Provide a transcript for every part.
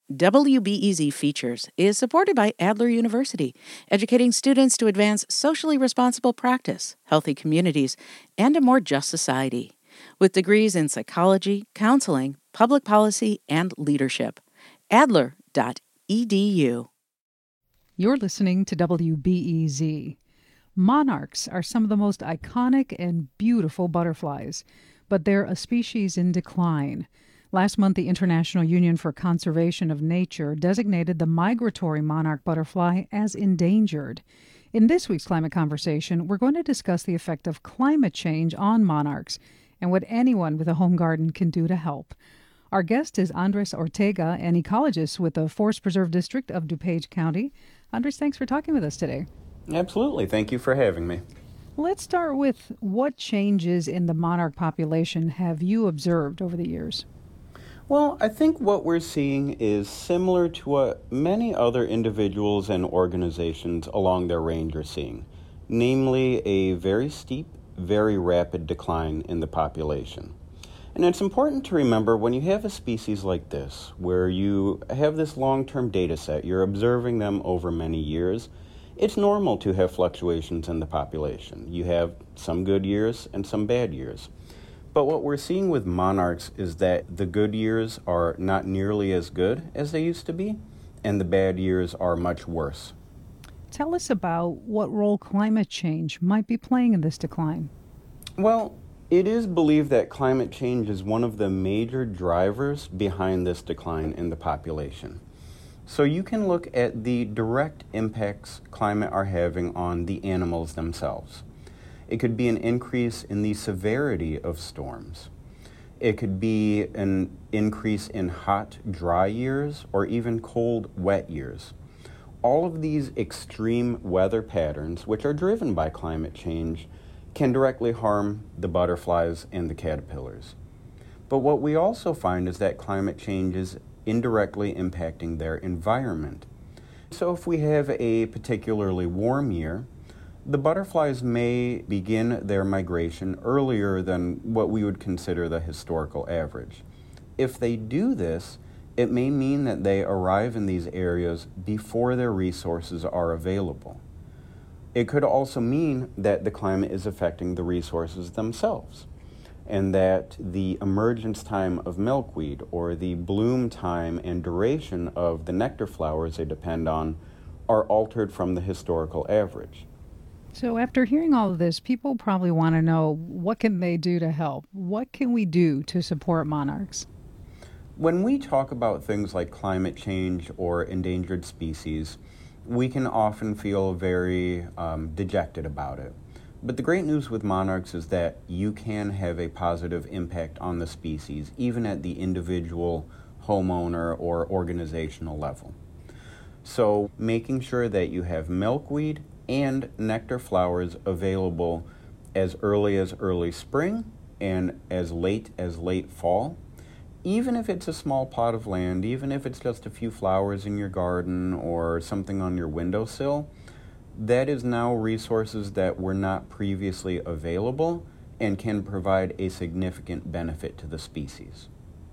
WBEZ Features is supported by Adler University, educating students to advance socially responsible practice, healthy communities, and a more just society. With degrees in psychology, counseling, public policy, and leadership. Adler.edu. You're listening to WBEZ. Monarchs are some of the most iconic and beautiful butterflies, but they're a species in decline. Last month, the International Union for Conservation of Nature designated the migratory monarch butterfly as endangered. In this week's Climate Conversation, we're going to discuss the effect of climate change on monarchs and what anyone with a home garden can do to help. Our guest is Andres Ortega, an ecologist with the Forest Preserve District of DuPage County. Andres, thanks for talking with us today. Absolutely. Thank you for having me. Let's start with what changes in the monarch population have you observed over the years? Well, I think what we're seeing is similar to what many other individuals and organizations along their range are seeing, namely a very steep, very rapid decline in the population. And it's important to remember when you have a species like this, where you have this long-term data set, you're observing them over many years, it's normal to have fluctuations in the population. You have some good years and some bad years. But what we're seeing with monarchs is that the good years are not nearly as good as they used to be, and the bad years are much worse. Tell us about what role climate change might be playing in this decline. Well, it is believed that climate change is one of the major drivers behind this decline in the population. So you can look at the direct impacts climate are having on the animals themselves. It could be an increase in the severity of storms. It could be an increase in hot, dry years or even cold, wet years. All of these extreme weather patterns, which are driven by climate change, can directly harm the butterflies and the caterpillars. But what we also find is that climate change is indirectly impacting their environment. So if we have a particularly warm year, the butterflies may begin their migration earlier than what we would consider the historical average. If they do this, it may mean that they arrive in these areas before their resources are available. It could also mean that the climate is affecting the resources themselves, and that the emergence time of milkweed or the bloom time and duration of the nectar flowers they depend on are altered from the historical average. So after hearing all of this, people probably want to know, what can they do to help? What can we do to support monarchs? When we talk about things like climate change or endangered species, we can often feel very dejected about it. But the great news with monarchs is that you can have a positive impact on the species, even at the individual homeowner or organizational level. So making sure that you have milkweed and nectar flowers available as early spring and as late fall. Even if it's a small plot of land, even if it's just a few flowers in your garden or something on your windowsill, that is now resources that were not previously available and can provide a significant benefit to the species.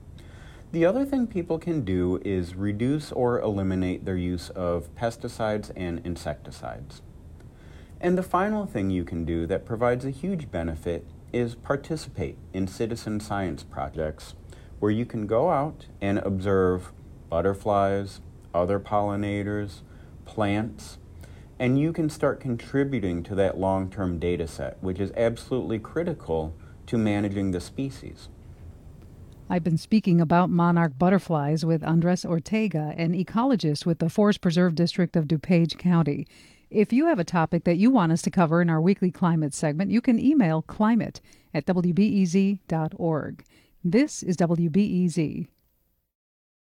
The other thing people can do is reduce or eliminate their use of pesticides and insecticides. And the final thing you can do that provides a huge benefit is participate in citizen science projects where you can go out and observe butterflies, other pollinators, plants, and you can start contributing to that long-term data set, which is absolutely critical to managing the species. I've been speaking about monarch butterflies with Andres Ortega, an ecologist with the Forest Preserve District of DuPage County. If you have a topic that you want us to cover in our weekly climate segment, you can email climate@wbez.org. This is WBEZ.